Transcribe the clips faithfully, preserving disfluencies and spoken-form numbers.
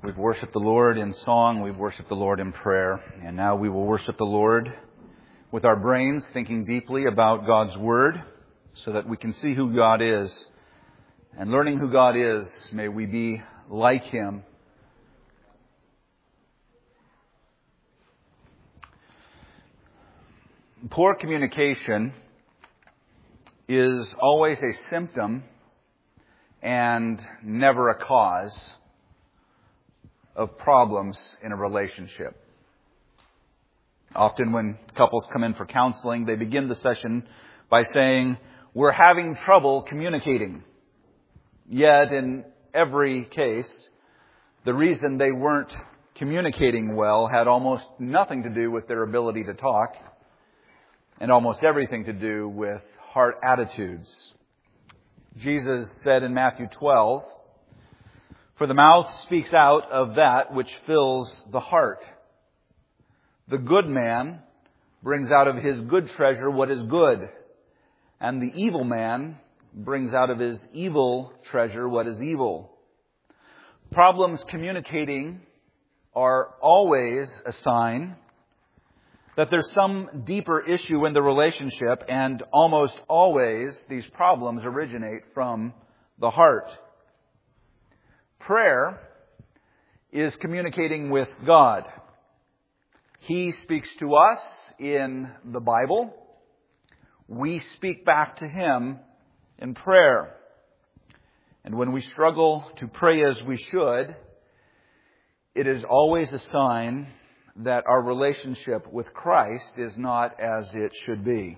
We've worshiped the Lord in song, we've worshiped the Lord in prayer, and now we will worship the Lord with our brains, thinking deeply about God's Word so that we can see who God is. And learning who God is, may we be like Him. Poor communication is always a symptom and never a cause of problems in a relationship. Often when couples come in for counseling, they begin the session by saying, "We're having trouble communicating." Yet in every case, the reason they weren't communicating well had almost nothing to do with their ability to talk and almost everything to do with heart attitudes. Jesus said in Matthew twelve, "For the mouth speaks out of that which fills the heart. The good man brings out of his good treasure what is good, and the evil man brings out of his evil treasure what is evil." Problems communicating are always a sign that there's some deeper issue in the relationship, and almost always these problems originate from the heart. Prayer is communicating with God. He speaks to us in the Bible. We speak back to Him in prayer. And when we struggle to pray as we should, it is always a sign that our relationship with Christ is not as it should be.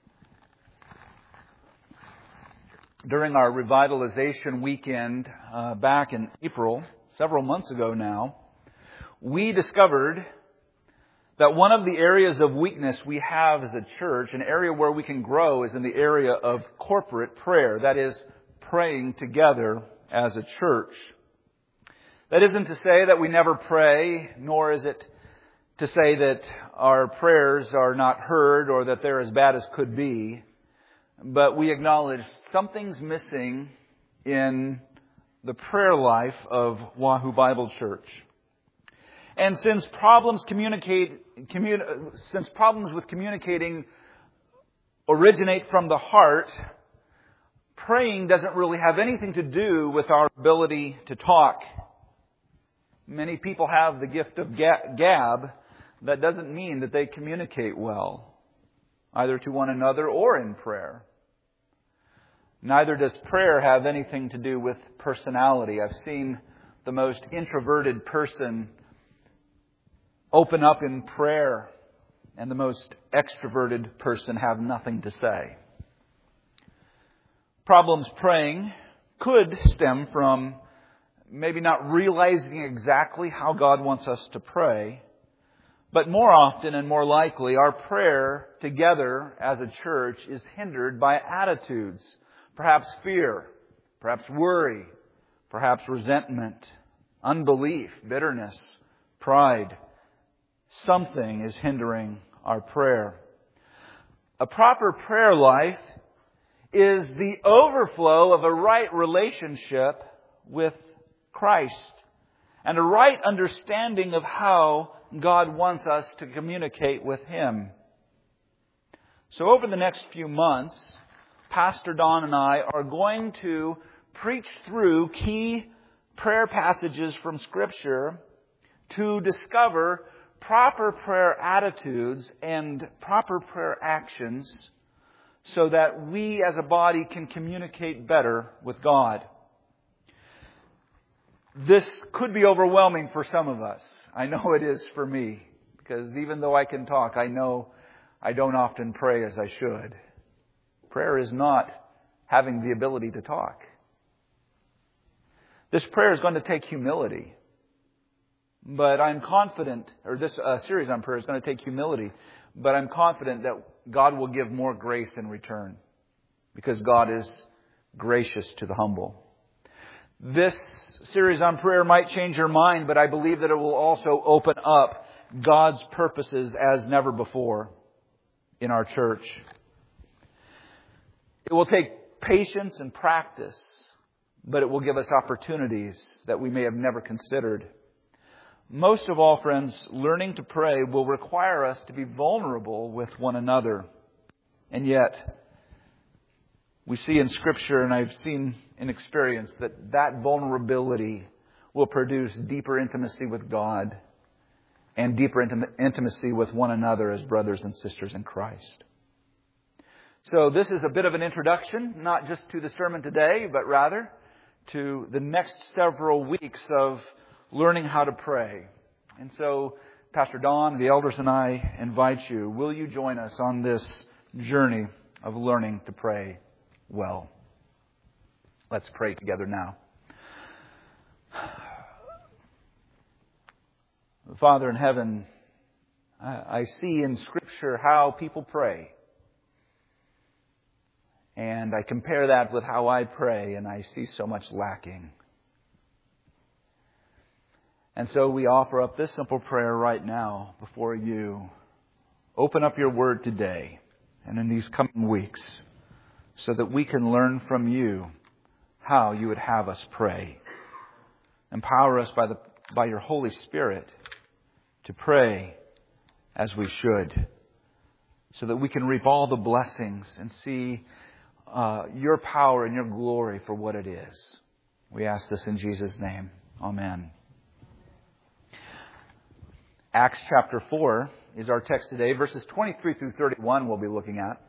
During our revitalization weekend uh, back in April, several months ago now, we discovered that one of the areas of weakness we have as a church, an area where we can grow, is in the area of corporate prayer. That is, praying together as a church. That isn't to say that we never pray, nor is it to say that our prayers are not heard or that they're as bad as could be. But we acknowledge something's missing in the prayer life of Wahoo Bible Church. And since problems communicate, commun, since problems with communicating originate from the heart, praying doesn't really have anything to do with our ability to talk. Many people have the gift of gab. That doesn't mean that they communicate well, either to one another or in prayer. Neither does prayer have anything to do with personality. I've seen the most introverted person open up in prayer, and the most extroverted person have nothing to say. Problems praying could stem from maybe not realizing exactly how God wants us to pray, but more often and more likely, our prayer together as a church is hindered by attitudes, perhaps fear, perhaps worry, perhaps resentment, unbelief, bitterness, pride. Something is hindering our prayer. A proper prayer life is the overflow of a right relationship with Christ and a right understanding of how God wants us to communicate with Him. So over the next few months, Pastor Don and I are going to preach through key prayer passages from Scripture to discover proper prayer attitudes and proper prayer actions so that we as a body can communicate better with God. This could be overwhelming for some of us. I know it is for me, because even though I can talk, I know I don't often pray as I should. Prayer is not having the ability to talk. This prayer is going to take humility. But I'm confident, or this uh, series on prayer is going to take humility, but I'm confident that God will give more grace in return, because God is gracious to the humble. This series on prayer might change your mind, but I believe that it will also open up God's purposes as never before in our church. It will take patience and practice, but it will give us opportunities that we may have never considered. Most of all, friends, learning to pray will require us to be vulnerable with one another. And yet, we see in Scripture, and I've seen in experience, that that vulnerability will produce deeper intimacy with God and deeper intim- intimacy with one another as brothers and sisters in Christ. So this is a bit of an introduction, not just to the sermon today, but rather to the next several weeks of learning how to pray. And so, Pastor Don, the elders, and I invite you, will you join us on this journey of learning to pray well? Let's pray together now. Father in heaven, I see in Scripture how people pray. And I compare that with how I pray, and I see so much lacking. And so we offer up this simple prayer right now before you. Open up your Word today and in these coming weeks so that we can learn from you how you would have us pray. Empower us by the by your Holy Spirit to pray as we should, so that we can reap all the blessings and see uh, your power and your glory for what it is. We ask this in Jesus' name. Amen. Acts chapter four is our text today. Verses twenty-three through thirty-one we'll be looking at.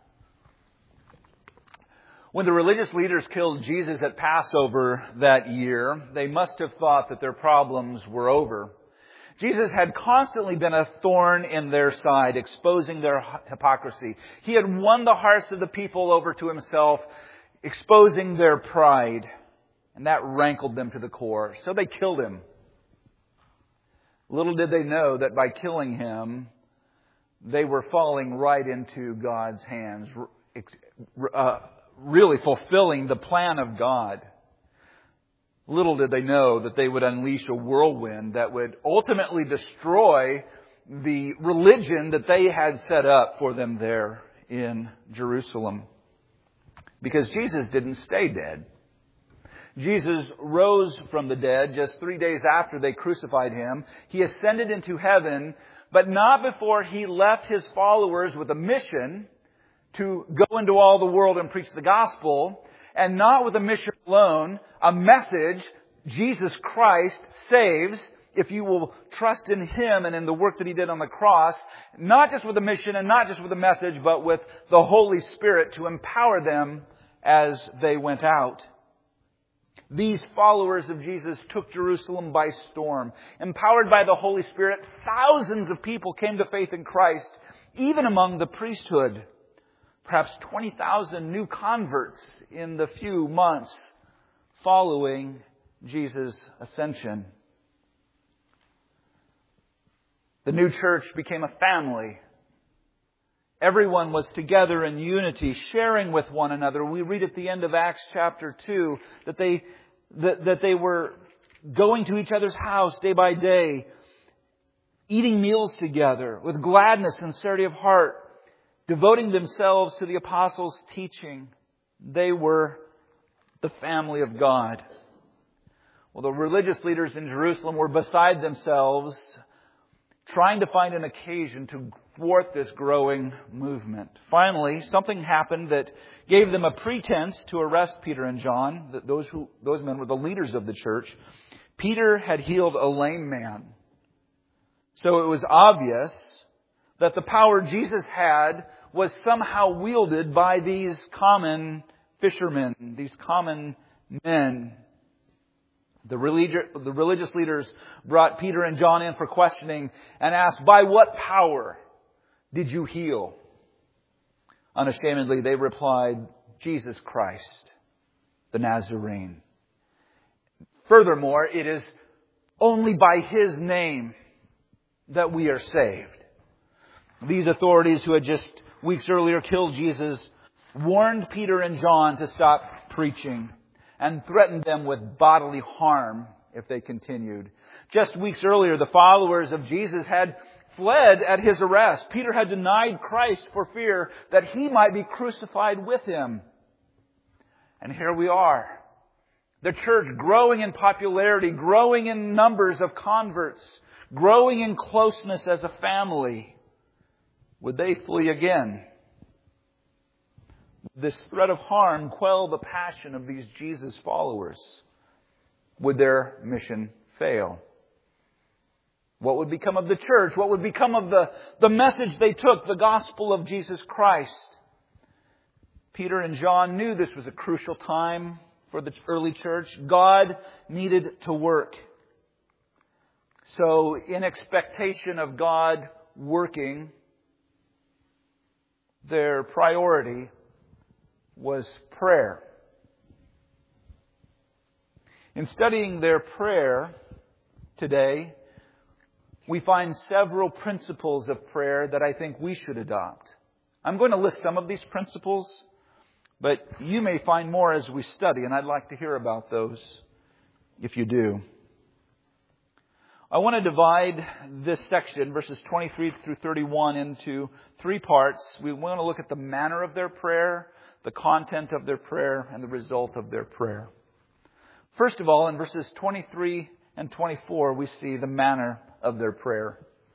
When the religious leaders killed Jesus at Passover that year, they must have thought that their problems were over. Jesus had constantly been a thorn in their side, exposing their hypocrisy. He had won the hearts of the people over to himself, exposing their pride. And that rankled them to the core. So they killed him. Little did they know that by killing him, they were falling right into God's hands, uh, really fulfilling the plan of God. Little did they know that they would unleash a whirlwind that would ultimately destroy the religion that they had set up for them there in Jerusalem. Because Jesus didn't stay dead. Jesus rose from the dead just three days after they crucified him. He ascended into heaven, but not before he left his followers with a mission to go into all the world and preach the gospel. And not with a mission alone, a message, Jesus Christ saves if you will trust in Him and in the work that He did on the cross. Not just with a mission and not just with a message, but with the Holy Spirit to empower them as they went out. These followers of Jesus took Jerusalem by storm. Empowered by the Holy Spirit, thousands of people came to faith in Christ, even among the priesthood. Perhaps twenty thousand new converts in the few months following Jesus' ascension. The new church became a family. Everyone was together in unity, sharing with one another. We read at the end of Acts chapter two that they, that, that they were going to each other's house day by day, eating meals together with gladness and sincerity of heart, devoting themselves to the apostles' teaching. They were the family of God. Well, the religious leaders in Jerusalem were beside themselves, trying to find an occasion to thwart this growing movement. Finally, something happened that gave them a pretense to arrest Peter and John. That those who those men were the leaders of the church. Peter had healed a lame man. So it was obvious that the power Jesus had was somehow wielded by these common fishermen, these common men. The religious, the religious leaders brought Peter and John in for questioning and asked, "By what power did you heal?" Unashamedly, they replied, "Jesus Christ, the Nazarene." Furthermore, it is only by His name that we are saved. These authorities who had just weeks earlier killed Jesus warned Peter and John to stop preaching and threatened them with bodily harm if they continued. Just weeks earlier, the followers of Jesus had fled at His arrest. Peter had denied Christ for fear that he might be crucified with Him. And here we are. The church growing in popularity, growing in numbers of converts, growing in closeness as a family, would they flee again? Would this threat of harm quell the passion of these Jesus followers? Would their mission fail? What would become of the church? What would become of the, the message they took, the gospel of Jesus Christ? Peter and John knew this was a crucial time for the early church. God needed to work. So, in expectation of God working, their priority was prayer. In studying their prayer today, we find several principles of prayer that I think we should adopt. I'm going to list some of these principles, but you may find more as we study, and I'd like to hear about those if you do. I want to divide this section, verses twenty-three through thirty-one, into three parts. We want to look at the manner of their prayer, the content of their prayer, and the result of their prayer. First of all, in verses twenty-three and twenty-four, we see the manner of their prayer.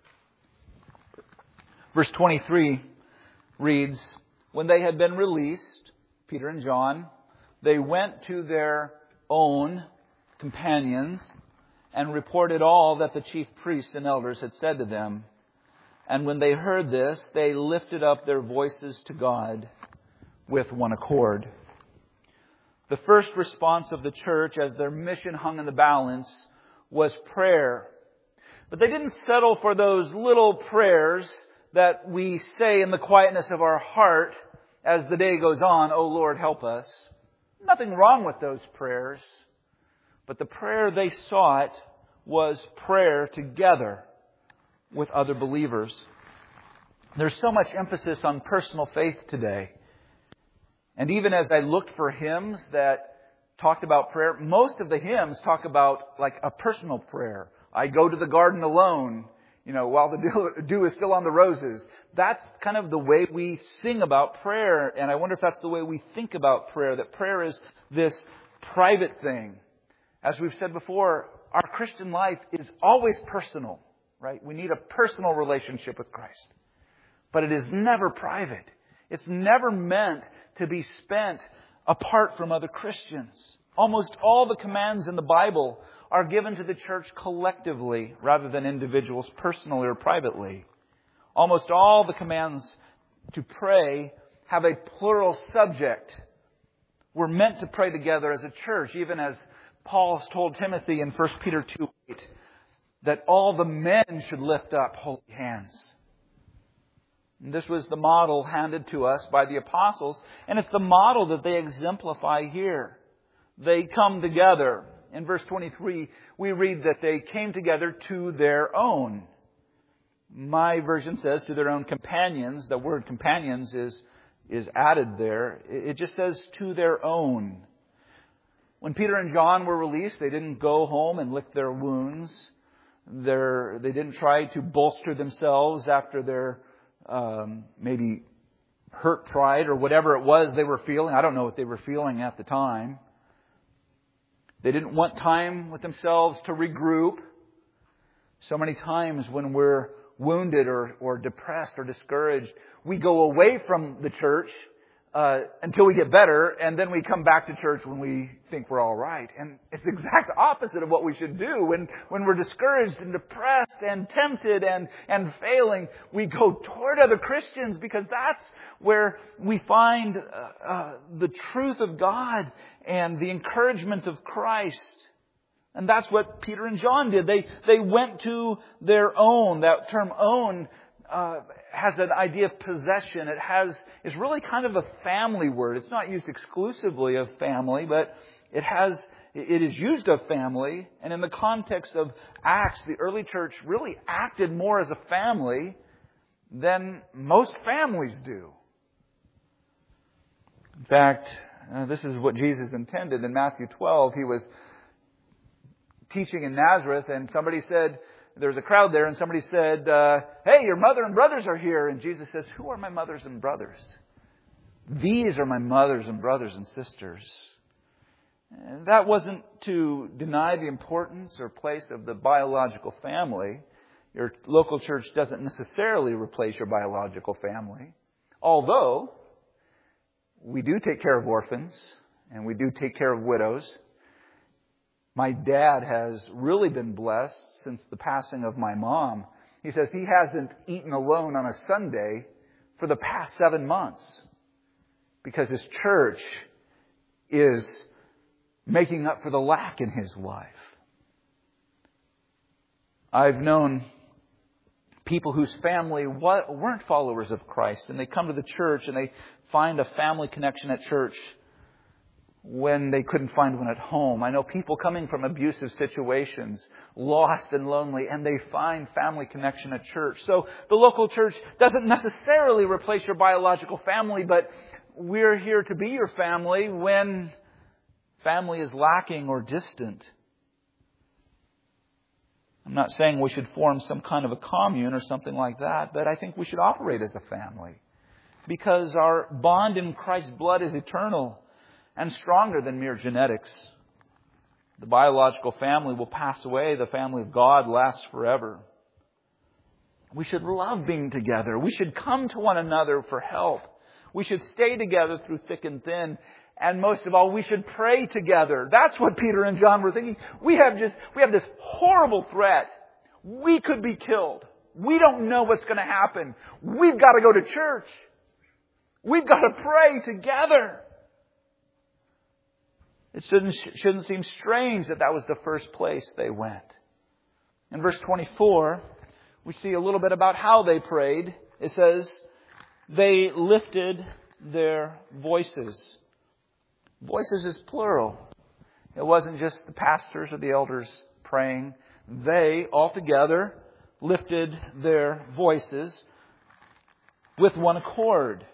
Verse twenty-three reads, "When they had been released, Peter and John, they went to their own companions and reported all that the chief priests and elders had said to them. And when they heard this, they lifted up their voices to God with one accord." The first response of the church as their mission hung in the balance was prayer. But they didn't settle for those little prayers that we say in the quietness of our heart as the day goes on, "Oh Lord, help us." Nothing wrong with those prayers. But the prayer they sought was prayer together with other believers. There's so much emphasis on personal faith today. And even as I looked for hymns that talked about prayer, most of the hymns talk about like a personal prayer. I go to the garden alone, you know, while the dew, dew is still on the roses. That's kind of the way we sing about prayer. And I wonder if that's the way we think about prayer, that prayer is this private thing. As we've said before, our Christian life is always personal, right? We need a personal relationship with Christ. But it is never private. It's never meant to be spent apart from other Christians. Almost all the commands in the Bible are given to the church collectively rather than individuals personally or privately. Almost all the commands to pray have a plural subject. We're meant to pray together as a church, even as Paul told Timothy in First Peter two eight that all the men should lift up holy hands. And this was the model handed to us by the apostles, and it's the model that they exemplify here. They come together. In verse twenty-three, we read that they came together to their own. My version says to their own companions. The word companions is, is added there. It just says to their own. When Peter and John were released, they didn't go home and lick their wounds. They're, they didn't try to bolster themselves after their um, maybe hurt pride or whatever it was they were feeling. I don't know what they were feeling at the time. They didn't want time with themselves to regroup. So many times when we're wounded or, or depressed or discouraged, we go away from the church Uh, until we get better, and then we come back to church when we think we're all right. And it's the exact opposite of what we should do. When when we're discouraged and depressed and tempted and, and failing, we go toward other Christians because that's where we find uh, uh, the truth of God and the encouragement of Christ. And that's what Peter and John did. They they went to their own. That term own Uh, has an idea of possession. It has is really kind of a family word. It's not used exclusively of family, but it has it is used of family. And in the context of Acts, the early church really acted more as a family than most families do. In fact, uh, this is what Jesus intended in Matthew twelve. He was teaching in Nazareth, and somebody said, there was a crowd there, and somebody said, uh, "Hey, your mother and brothers are here." And Jesus says, "Who are my mothers and brothers? These are my mothers and brothers and sisters." And that wasn't to deny the importance or place of the biological family. Your local church doesn't necessarily replace your biological family. Although, we do take care of orphans and we do take care of widows. My dad has really been blessed since the passing of my mom. He says he hasn't eaten alone on a Sunday for the past seven months because his church is making up for the lack in his life. I've known people whose family weren't followers of Christ, and they come to the church and they find a family connection at church when they couldn't find one at home. I know people coming from abusive situations, lost and lonely, and they find family connection at church. So the local church doesn't necessarily replace your biological family, but we're here to be your family when family is lacking or distant. I'm not saying we should form some kind of a commune or something like that, but I think we should operate as a family because our bond in Christ's blood is eternal and stronger than mere genetics. The biological family will pass away. The family of God lasts forever. We should love being together. We should come to one another for help. We should stay together through thick and thin. And most of all, we should pray together. That's what Peter and John were thinking. We have just, we have this horrible threat. We could be killed. We don't know what's going to happen. We've got to go to church. We've got to pray together. It shouldn't, shouldn't seem strange that that was the first place they went. In verse twenty-four, we see a little bit about how they prayed. It says, they lifted their voices. Voices is plural. It wasn't just the pastors or the elders praying. They, all together, lifted their voices with one accord.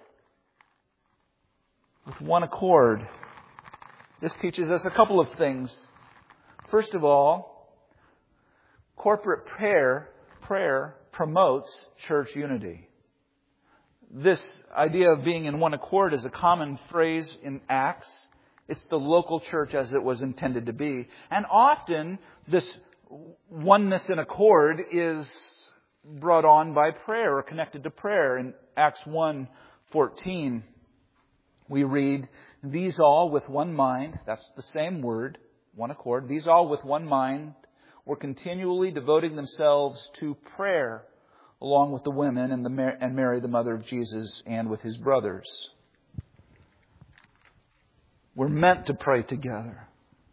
With one accord. This teaches us a couple of things. First of all, corporate prayer, prayer promotes church unity. This idea of being in one accord is a common phrase in Acts. It's the local church as it was intended to be. And often this oneness in accord is brought on by prayer or connected to prayer. In Acts one fourteen, we read, these all with one mind, that's the same word, one accord, these all with one mind were continually devoting themselves to prayer along with the women and, the, and Mary, the mother of Jesus, and with his brothers. We're meant to pray together.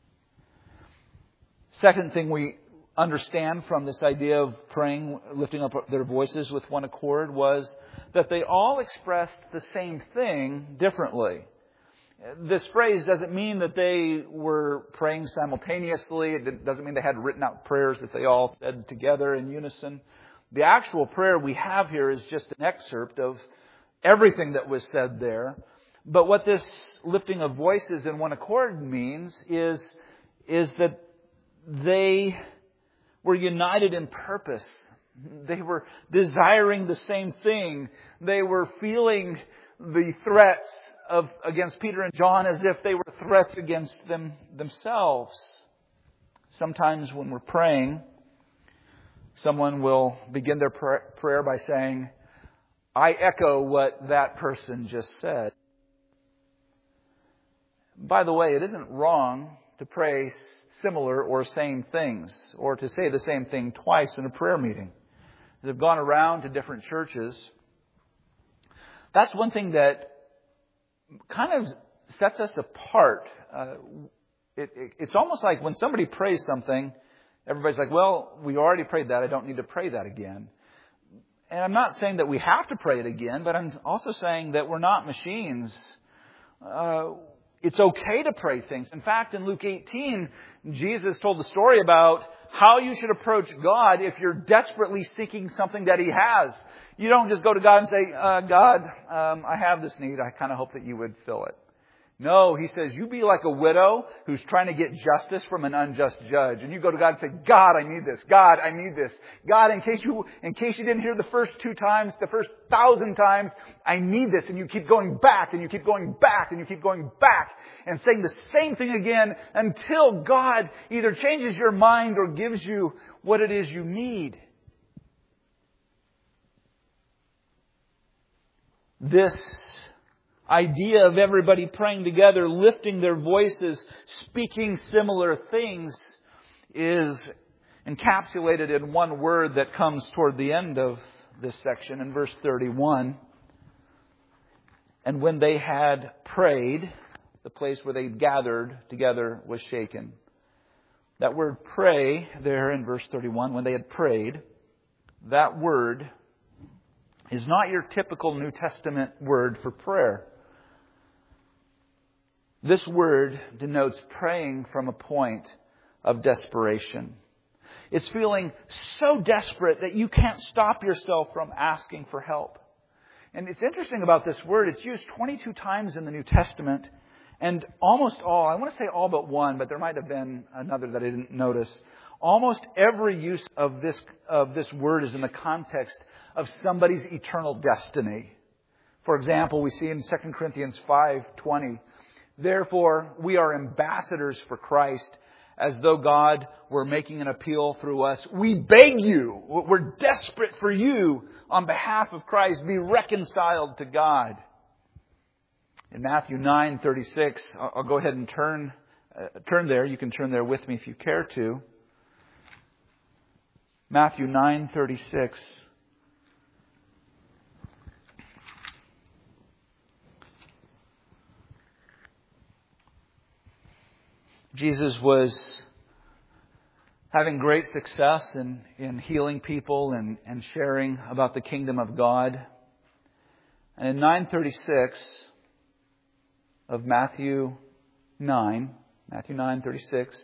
Second thing we understand from this idea of praying, lifting up their voices with one accord, was that they all expressed the same thing differently. This phrase doesn't mean that they were praying simultaneously. It doesn't mean they had written out prayers that they all said together in unison. The actual prayer we have here is just an excerpt of everything that was said there. But what this lifting of voices in one accord means is, is that they were united in purpose. They were desiring the same thing. They were feeling the threats of against Peter and John as if they were threats against them themselves. Sometimes when we're praying, someone will begin their prayer by saying, I echo what that person just said. By the way, it isn't wrong to pray similar or same things, or to say the same thing twice in a prayer meeting. As I've gone around to different churches, that's one thing that kind of sets us apart. Uh, it, it, it's almost like when somebody prays something, everybody's like, well, we already prayed that. I don't need to pray that again. And I'm not saying that we have to pray it again, but I'm also saying that we're not machines. Uh, it's okay to pray things. In fact, in Luke eighteen, Jesus told the story about how you should approach God if you're desperately seeking something that He has. You don't just go to God and say, uh, God, um, I have this need. I kind of hope that you would fill it. No, He says, you be like a widow who's trying to get justice from an unjust judge. And you go to God and say, God, I need this. God, I need this. God, in case you, in case you didn't hear the first two times, the first thousand times, I need this. And you keep going back and you keep going back and you keep going back and saying the same thing again until God either changes your mind or gives you what it is you need. This idea of everybody praying together, lifting their voices, speaking similar things, is encapsulated in one word that comes toward the end of this section in verse thirty-one. And when they had prayed, the place where they gathered together was shaken. That word pray there in verse thirty-one, when they had prayed, that word is not your typical New Testament word for prayer. This word denotes praying from a point of desperation. It's feeling so desperate that you can't stop yourself from asking for help. And it's interesting about this word, it's used twenty-two times in the New Testament, and almost all, I want to say all but one, but there might have been another that I didn't notice. Almost every use of this of this word is in the context of somebody's eternal destiny. For example, we see in Second Corinthians five twenty, therefore we are ambassadors for Christ, as though God were making an appeal through us. We beg you, we're desperate for you on behalf of Christ, be reconciled to God. In Matthew nine thirty-six, I'll go ahead and turn uh, turn there. You can turn there with me if you care to. Matthew nine thirty-six. Jesus was having great success in, in healing people and, and sharing about the kingdom of God. And in nine thirty-six of Matthew nine, Matthew nine thirty-six,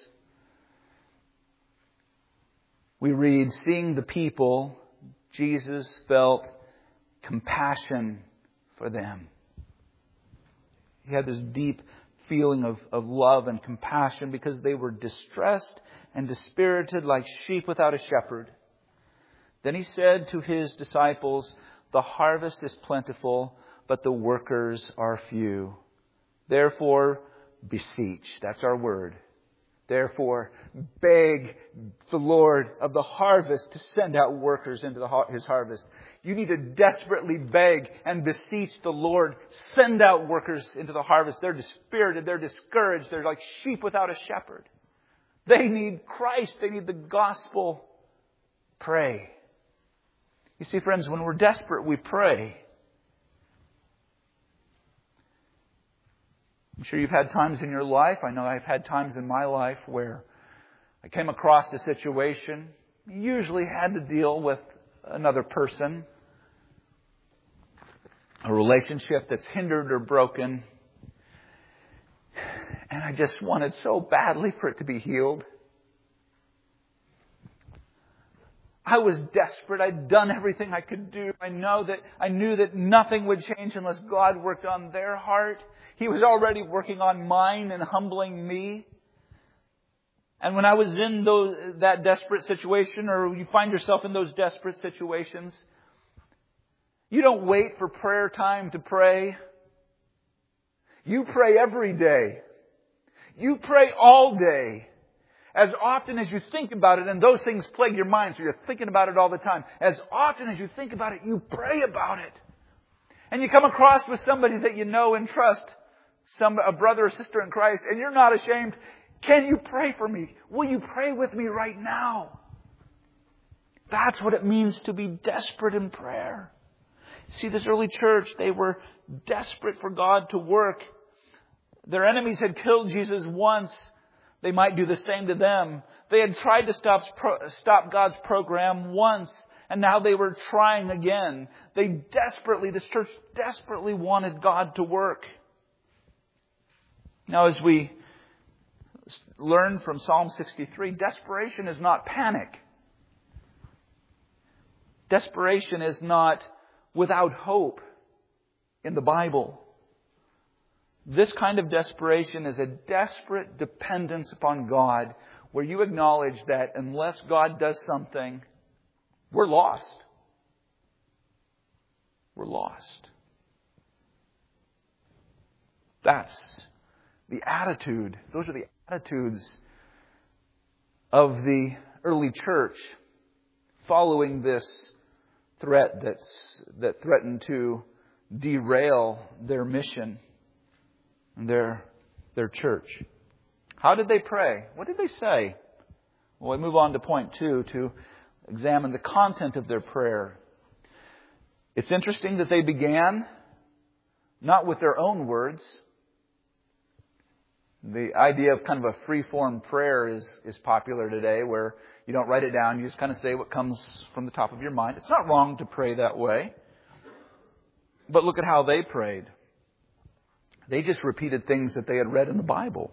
we read, seeing the people, Jesus felt compassion for them. He had this deep feeling of, of love and compassion because they were distressed and dispirited like sheep without a shepherd. Then he said to his disciples, the harvest is plentiful, but the workers are few. Therefore, beseech. That's our word. Therefore, beg the Lord of the harvest to send out workers into the, His harvest. You need to desperately beg and beseech the Lord. Send out workers into the harvest. They're dispirited. They're discouraged. They're like sheep without a shepherd. They need Christ. They need the gospel. Pray. You see, friends, when we're desperate, we pray. I'm sure you've had times in your life, I know I've had times in my life where I came across a situation, usually had to deal with another person, a relationship that's hindered or broken, and I just wanted so badly for it to be healed. I was desperate. I'd done everything I could do. I know that I knew that nothing would change unless God worked on their heart. He was already working on mine and humbling me. And when I was in those, that desperate situation, or you find yourself in those desperate situations, you don't wait for prayer time to pray. You pray every day. You pray all day. As often as you think about it, and those things plague your mind, so you're thinking about it all the time. As often as you think about it, you pray about it. And you come across with somebody that you know and trust, some a brother or sister in Christ, and you're not ashamed. Can you pray for me? Will you pray with me right now? That's what it means to be desperate in prayer. See, this early church, they were desperate for God to work. Their enemies had killed Jesus once. They might do the same to them. They had tried to stop, stop God's program once, and now they were trying again. They desperately, this church desperately wanted God to work. Now, as we learn from Psalm sixty-three, desperation is not panic. Desperation is not without hope in the Bible. This kind of desperation is a desperate dependence upon God, where you acknowledge that unless God does something, we're lost. We're lost. That's the attitude. Those are the attitudes of the early church following this threat that's, that threatened to derail their mission and their, their church. How did they pray? What did they say? Well, we move on to point two to examine the content of their prayer. It's interesting that they began not with their own words. The idea of kind of a free-form prayer is, is popular today, where you don't write it down, you just kind of say what comes from the top of your mind. It's not wrong to pray that way. But look at how they prayed. They just repeated things that they had read in the Bible.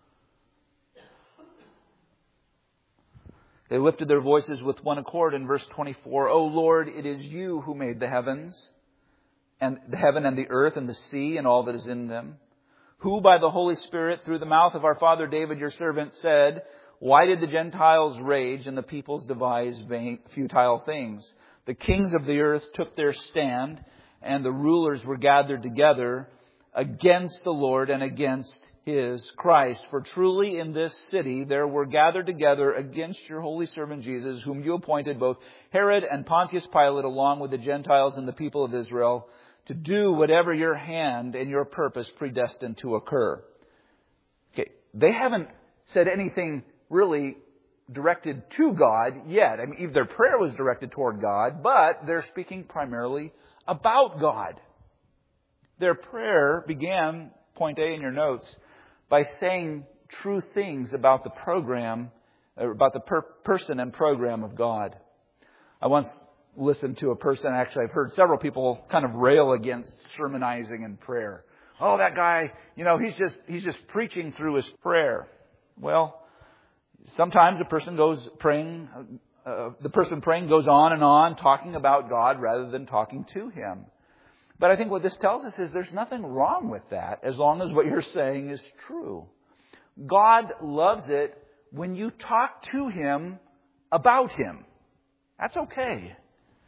They lifted their voices with one accord in verse twenty-four. O Lord, it is you who made the heavens, and the heaven and the earth and the sea and all that is in them, who by the Holy Spirit through the mouth of our father David your servant said, why did the Gentiles rage and the peoples devise vain, futile things? The kings of the earth took their stand, and the rulers were gathered together against the Lord and against His Christ. For truly in this city there were gathered together against your holy servant Jesus, whom you appointed, both Herod and Pontius Pilate, along with the Gentiles and the people of Israel, to do whatever your hand and your purpose predestined to occur. Okay, they haven't said anything really directed to God yet. I mean, their prayer was directed toward God, but they're speaking primarily about God. Their prayer began, point A in your notes, by saying true things about the program, about the per- person and program of God. I once listened to a person, actually I've heard several people kind of rail against sermonizing and prayer. Oh, that guy, you know, he's just he's just preaching through his prayer. Well, sometimes the person goes praying, uh, the person praying goes on and on talking about God rather than talking to Him. But I think what this tells us is there's nothing wrong with that as long as what you're saying is true. God loves it when you talk to Him about Him. That's okay.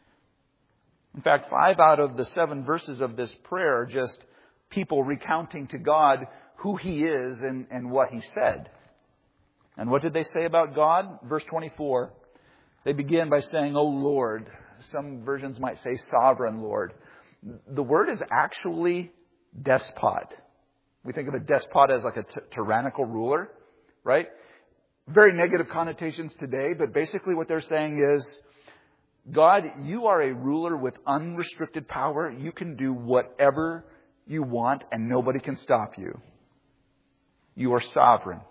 In fact, five out of the seven verses of this prayer are just people recounting to God who He is and, and what He said. And what did they say about God? Verse twenty-four. They begin by saying, O Lord. Some versions might say sovereign Lord. The word is actually despot. We think of a despot as like a t- tyrannical ruler, right? Very negative connotations today, but basically what they're saying is, God, you are a ruler with unrestricted power. You can do whatever you want and nobody can stop you. You are sovereign.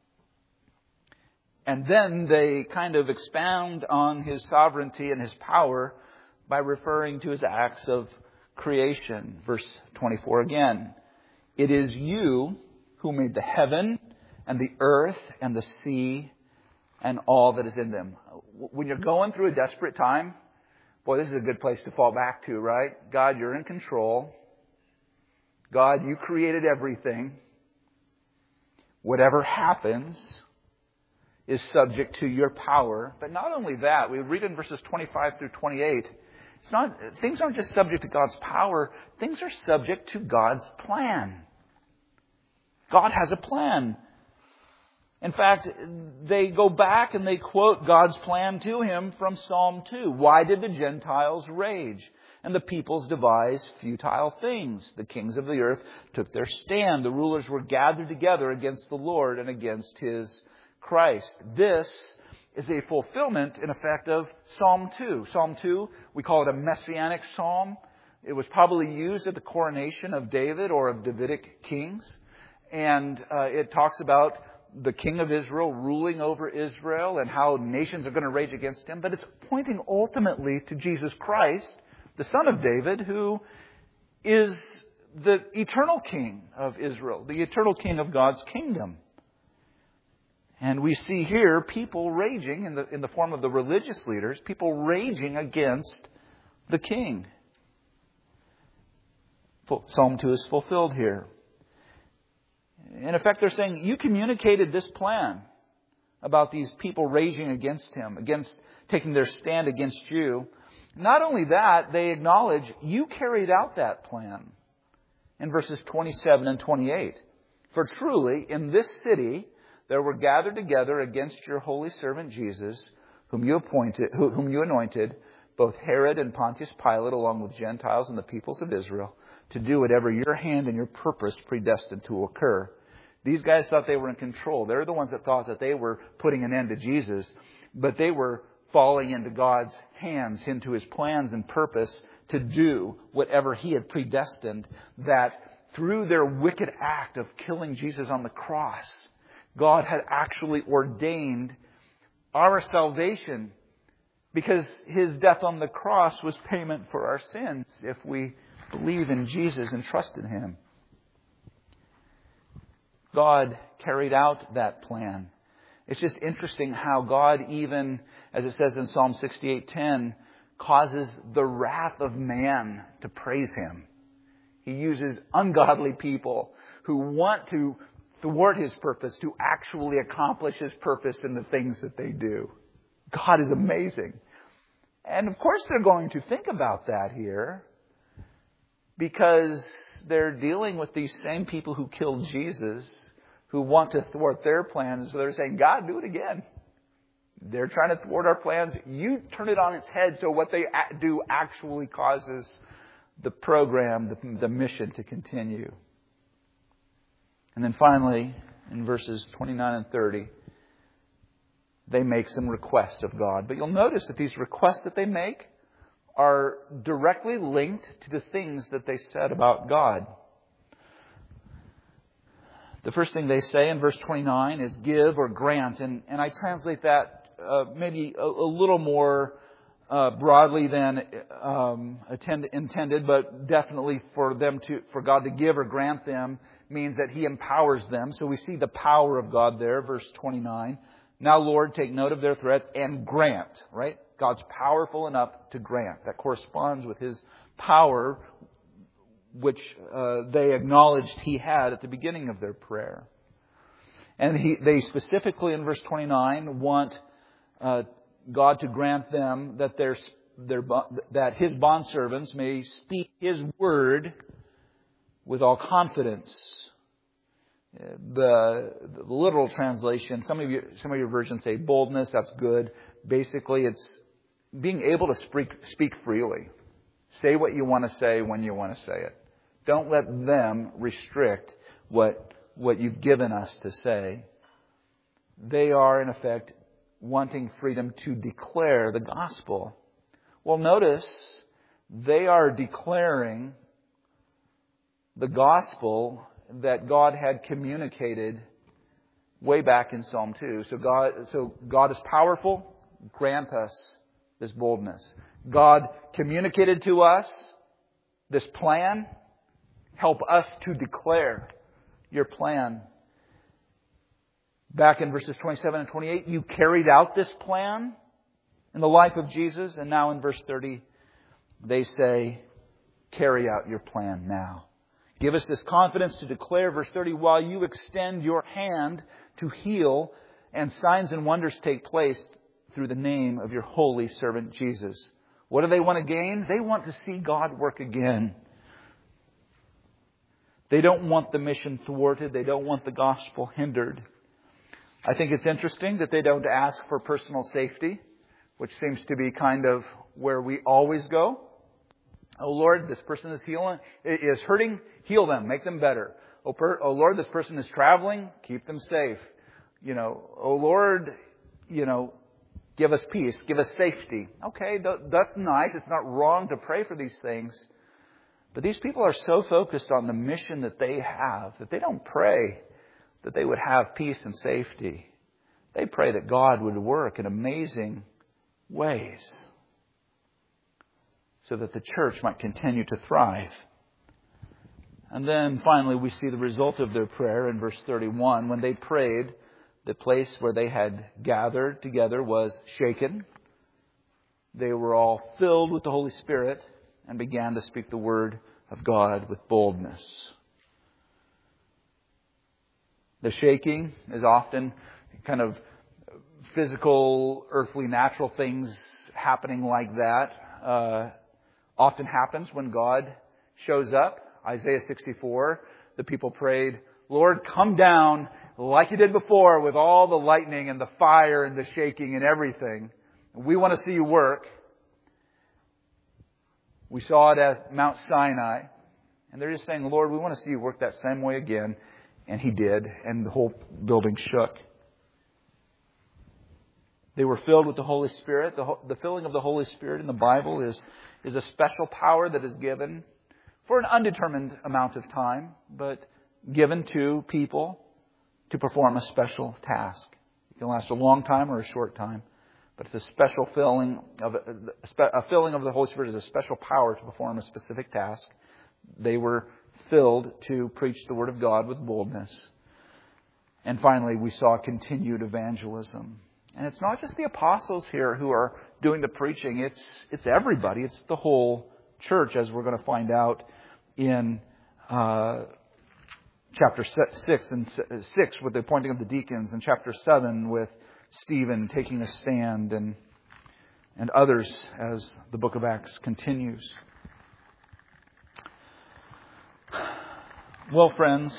And then they kind of expound on His sovereignty and His power by referring to His acts of creation. Verse twenty-four again. It is you who made the heaven and the earth and the sea and all that is in them. When you're going through a desperate time, boy, this is a good place to fall back to, right? God, you're in control. God, you created everything. Whatever happens is subject to your power. But not only that, we read in verses twenty-five through twenty-eight, It's not, things aren't just subject to God's power. Things are subject to God's plan. God has a plan. In fact, they go back and they quote God's plan to Him from Psalm two. Why did the Gentiles rage and the peoples devise futile things? The kings of the earth took their stand. The rulers were gathered together against the Lord and against His Christ. This is a fulfillment, in effect, of Psalm two. Psalm two, we call it a messianic psalm. It was probably used at the coronation of David or of Davidic kings. And uh, it talks about the king of Israel ruling over Israel and how nations are going to rage against him. But it's pointing ultimately to Jesus Christ, the son of David, who is the eternal king of Israel, the eternal king of God's kingdom. And we see here people raging in the in the form of the religious leaders, people raging against the king. Psalm two is fulfilled here. In effect, they're saying, you communicated this plan about these people raging against Him, against taking their stand against you. Not only that, they acknowledge you carried out that plan in verses twenty-seven and twenty-eight. For truly, in this city, there were gathered together against your holy servant Jesus, whom you appointed, whom you anointed, both Herod and Pontius Pilate, along with Gentiles and the peoples of Israel, to do whatever your hand and your purpose predestined to occur. These guys thought they were in control. They're the ones that thought that they were putting an end to Jesus, but they were falling into God's hands, into His plans and purpose to do whatever He had predestined, that through their wicked act of killing Jesus on the cross, God had actually ordained our salvation, because His death on the cross was payment for our sins if we believe in Jesus and trust in Him. God carried out that plan. It's just interesting how God, even, as it says in Psalm sixty-eight ten, causes the wrath of man to praise Him. He uses ungodly people who want to thwart His purpose to actually accomplish His purpose in the things that they do. God is amazing. And of course they're going to think about that here, because they're dealing with these same people who killed Jesus, who want to thwart their plans. So they're saying, God, do it again. They're trying to thwart our plans. You turn it on its head so what they do actually causes the program, the, the mission to continue. And then finally, in verses twenty-nine and thirty, they make some requests of God. But you'll notice that these requests that they make are directly linked to the things that they said about God. The first thing they say in verse twenty-nine is give or grant. And, and I translate that uh, maybe a, a little more uh, broadly than um, attend, intended, but definitely for them to, for God to give or grant them means that He empowers them. So we see the power of God there, verse twenty-nine. Now, Lord, take note of their threats and grant, right? God's powerful enough to grant. That corresponds with His power, which uh, they acknowledged He had at the beginning of their prayer. And he, they specifically in verse twenty-nine want uh, God to grant them that their, their, that His bondservants may speak His word with all confidence. The, the literal translation, some of you, some of your versions say boldness. That's good. Basically, it's being able to speak, speak freely. Say what you want to say when you want to say it. Don't let them restrict what, what you've given us to say. They are, in effect, wanting freedom to declare the gospel. Well, notice they are declaring the gospel that God had communicated way back in Psalm two. So God, so God is powerful. Grant us this boldness. God communicated to us this plan. Help us to declare your plan. Back in verses twenty-seven and twenty-eight, you carried out this plan in the life of Jesus. And now in verse thirty, they say, carry out your plan now. Give us this confidence to declare, verse thirty, while you extend your hand to heal and signs and wonders take place through the name of your holy servant Jesus. What do they want to gain? They want to see God work again. They don't want the mission thwarted. They don't want the gospel hindered. I think it's interesting that they don't ask for personal safety, which seems to be kind of where we always go. Oh Lord, this person is healing, is hurting, heal them, make them better. Oh, per, oh Lord, this person is traveling, keep them safe. You know, oh Lord, you know, give us peace, give us safety. Okay, that's nice. It's not wrong to pray for these things. But these people are so focused on the mission that they have that they don't pray that they would have peace and safety. They pray that God would work in amazing ways so that the church might continue to thrive. And then finally we see the result of their prayer in verse thirty-one. When they prayed, the place where they had gathered together was shaken. They were all filled with the Holy Spirit and began to speak the word of God with boldness. The shaking is often kind of physical, earthly, natural things happening like that. Uh, often happens when God shows up. Isaiah sixty-four, the people prayed, Lord, come down like you did before with all the lightning and the fire and the shaking and everything. We want to see you work. We saw it at Mount Sinai. And they're just saying, Lord, we want to see you work that same way again. And He did. And the whole building shook. They were filled with the Holy Spirit. The, the filling of the Holy Spirit in the Bible is, is a special power that is given for an undetermined amount of time, but given to people to perform a special task. It can last a long time or a short time, but it's a special filling of a filling of the Holy Spirit is a special power to perform a specific task. They were filled to preach the Word of God with boldness. And finally, we saw continued evangelism. And it's not just the apostles here who are doing the preaching. It's it's everybody. It's the whole church, as we're going to find out in uh, chapter six and six with the appointing of the deacons, and chapter seven with Stephen taking a stand, and and others as the book of Acts continues. Well, friends,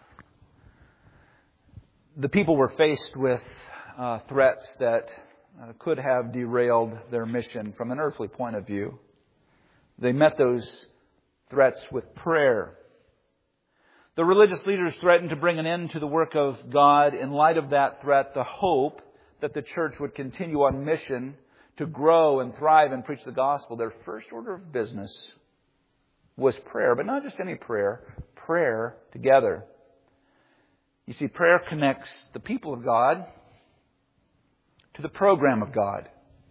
the people were faced with uh, threats that uh, could have derailed their mission from an earthly point of view. They met those threats with prayer. The religious leaders threatened to bring an end to the work of God. In light of that threat, the hope that the church would continue on mission to grow and thrive and preach the gospel, their first order of business was prayer. But not just any prayer, prayer together. You see, prayer connects the people of God to the program of God.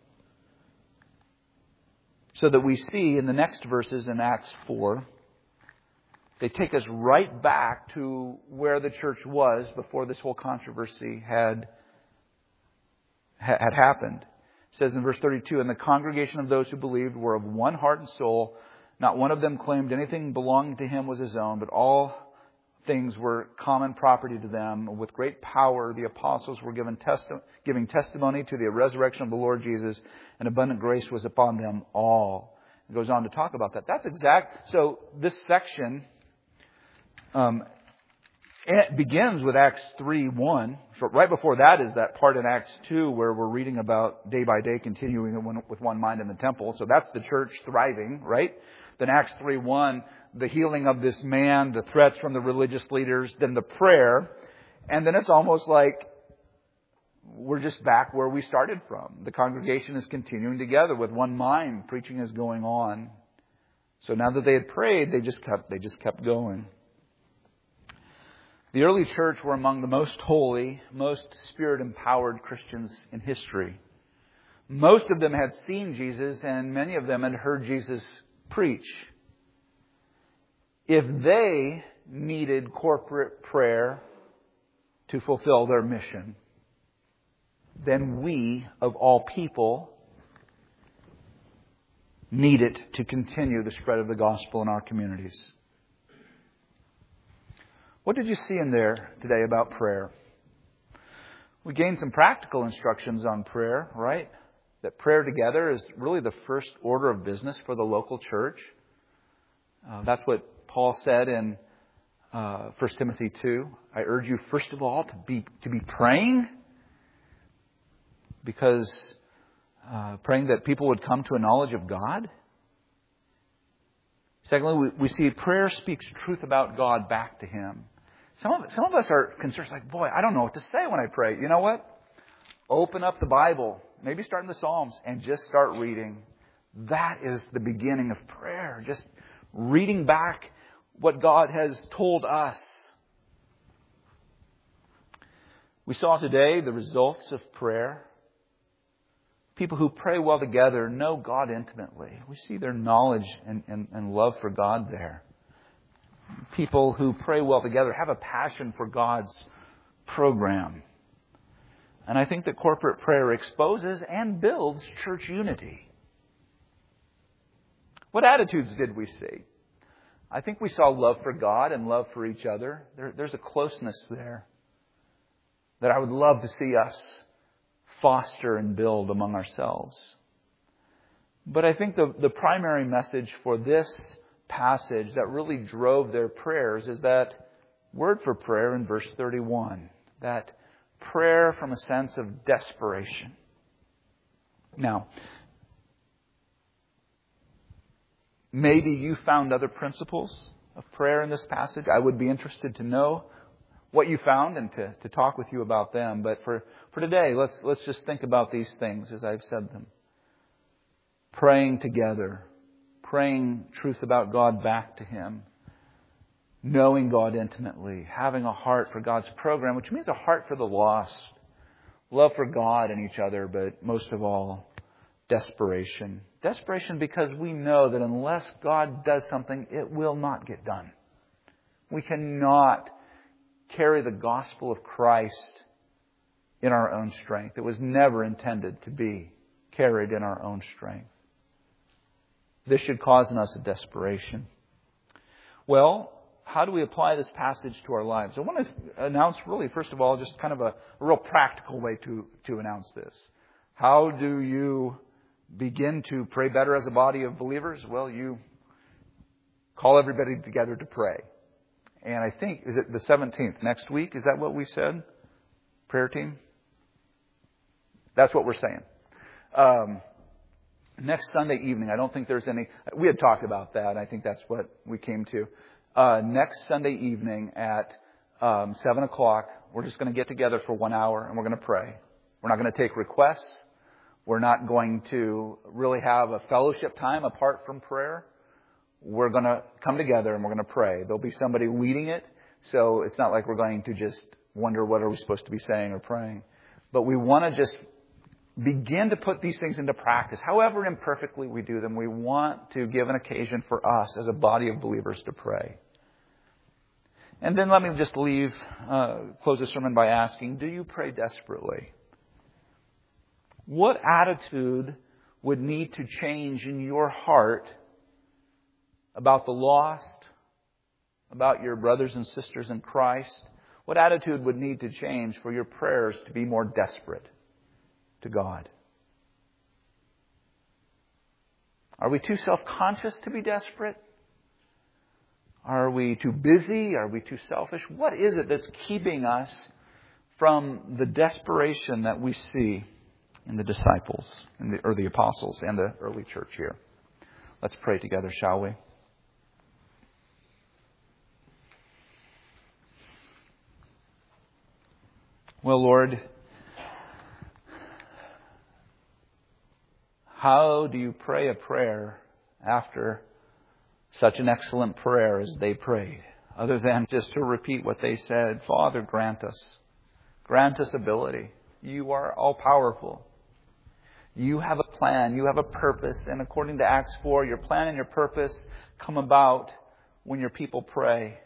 So that we see in the next verses in Acts four, they take us right back to where the church was before this whole controversy had, had happened. It says in verse thirty-two, "And the congregation of those who believed were of one heart and soul. Not one of them claimed anything belonging to him was his own, but all things were common property to them. With great power, the apostles were given testi- giving testimony to the resurrection of the Lord Jesus, and abundant grace was upon them all." It goes on to talk about that. That's exact. So this section um, it begins with Acts three one. So right before that is that part in Acts two where we're reading about day by day continuing with one mind in the temple. So that's the church thriving, right? Then Acts three one, the healing of this man, the threats from the religious leaders, then the prayer. And then it's almost like we're just back where we started from. The congregation is continuing together with one mind. Preaching is going on. So now that they had prayed, they just kept, they just kept going. The early church were among the most holy, most Spirit-empowered Christians in history. Most of them had seen Jesus, and many of them had heard Jesus preach. If they needed corporate prayer to fulfill their mission, then we, of all people, need it to continue the spread of the gospel in our communities. What did you see in there today about prayer? We gained some practical instructions on prayer, right? That prayer together is really the first order of business for the local church. Uh, that's what Paul said in uh, First Timothy two. I urge you, first of all, to be to be praying, because uh, praying that people would come to a knowledge of God. Secondly, we, we see prayer speaks truth about God back to Him. Some of some of us are concerned, like, boy, I don't know what to say when I pray. You know what? Open up the Bible. Maybe start in the Psalms and just start reading. That is the beginning of prayer. Just reading back what God has told us. We saw today the results of prayer. People who pray well together know God intimately. We see their knowledge and, and, and love for God there. People who pray well together have a passion for God's program. And I think that corporate prayer exposes and builds church unity. What attitudes did we see? I think we saw love for God and love for each other. There, there's a closeness there that I would love to see us foster and build among ourselves. But I think the, the primary message for this passage that really drove their prayers is that word for prayer in verse thirty-one. That prayer from a sense of desperation. Now, maybe you found other principles of prayer in this passage. I would be interested to know what you found and to, to talk with you about them. But for, for today, let's let's just think about these things as I've said them. Praying together. Praying truth about God back to Him. Knowing God intimately. Having a heart for God's program, which means a heart for the lost. Love for God and each other, but most of all, desperation. Desperation because we know that unless God does something, it will not get done. We cannot carry the gospel of Christ in our own strength. It was never intended to be carried in our own strength. This should cause in us a desperation. Well, how do we apply this passage to our lives? I want to announce really, first of all, just kind of a, a real practical way to, to announce this. How do you begin to pray better as a body of believers? Well, you call everybody together to pray. And I think, is it the seventeenth, next week? Is that what we said? Prayer team? That's what we're saying. Um, next Sunday evening, I don't think there's any... We had talked about that. I think that's what we came to. Uh, next Sunday evening at um, seven o'clock, we're just going to get together for one hour and we're going to pray. We're not going to take requests. We're not going to really have a fellowship time apart from prayer. We're going to come together and we're going to pray. There'll be somebody leading it. So it's not like we're going to just wonder what are we supposed to be saying or praying. But we want to just begin to put these things into practice. However imperfectly we do them, we want to give an occasion for us as a body of believers to pray. And then let me just leave, uh, close the sermon by asking, do you pray desperately? What attitude would need to change in your heart about the lost, about your brothers and sisters in Christ? What attitude would need to change for your prayers to be more desperate to God? Are we too self-conscious to be desperate? Are we too busy? Are we too selfish? What is it that's keeping us from the desperation that we see in the disciples, in the, or the apostles and the early church here? Let's pray together, shall we? Well, Lord, how do you pray a prayer after such an excellent prayer as they prayed, other than just to repeat what they said? Father, grant us. Grant us ability. You are all-powerful. You have a plan. You have a purpose. And according to Acts four, your plan and your purpose come about when your people pray.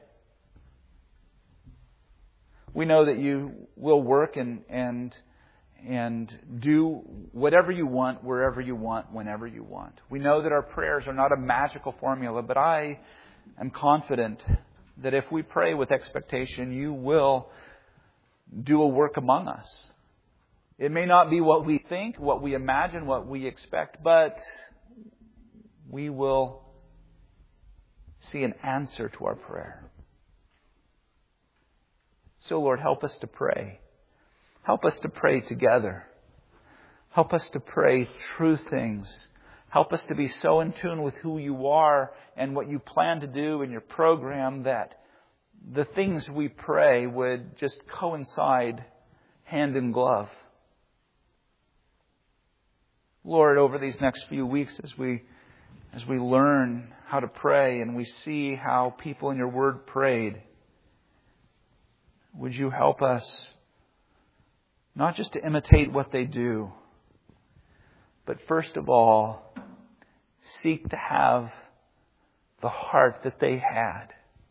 We know that you will work and and and do whatever you want, wherever you want, whenever you want. We know that our prayers are not a magical formula, but I am confident that if we pray with expectation, you will do a work among us. It may not be what we think, what we imagine, what we expect, but we will see an answer to our prayer. So, Lord, help us to pray. Help us to pray together. Help us to pray true things. Help us to be so in tune with who you are and what you plan to do in your program that the things we pray would just coincide hand in glove. Lord, over these next few weeks as we as we learn how to pray and we see how people in your word prayed, would you help us not just to imitate what they do, but first of all, seek to have the heart that they had,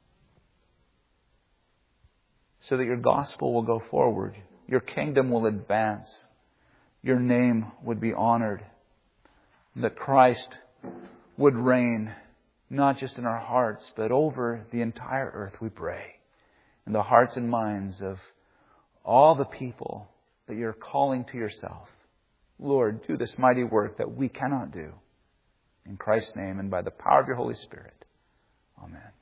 so that your gospel will go forward, your kingdom will advance, your name would be honored, and that Christ would reign not just in our hearts, but over the entire earth, we pray, in the hearts and minds of all the people that you're calling to yourself. Lord, do this mighty work that we cannot do. In Christ's name and by the power of your Holy Spirit. Amen.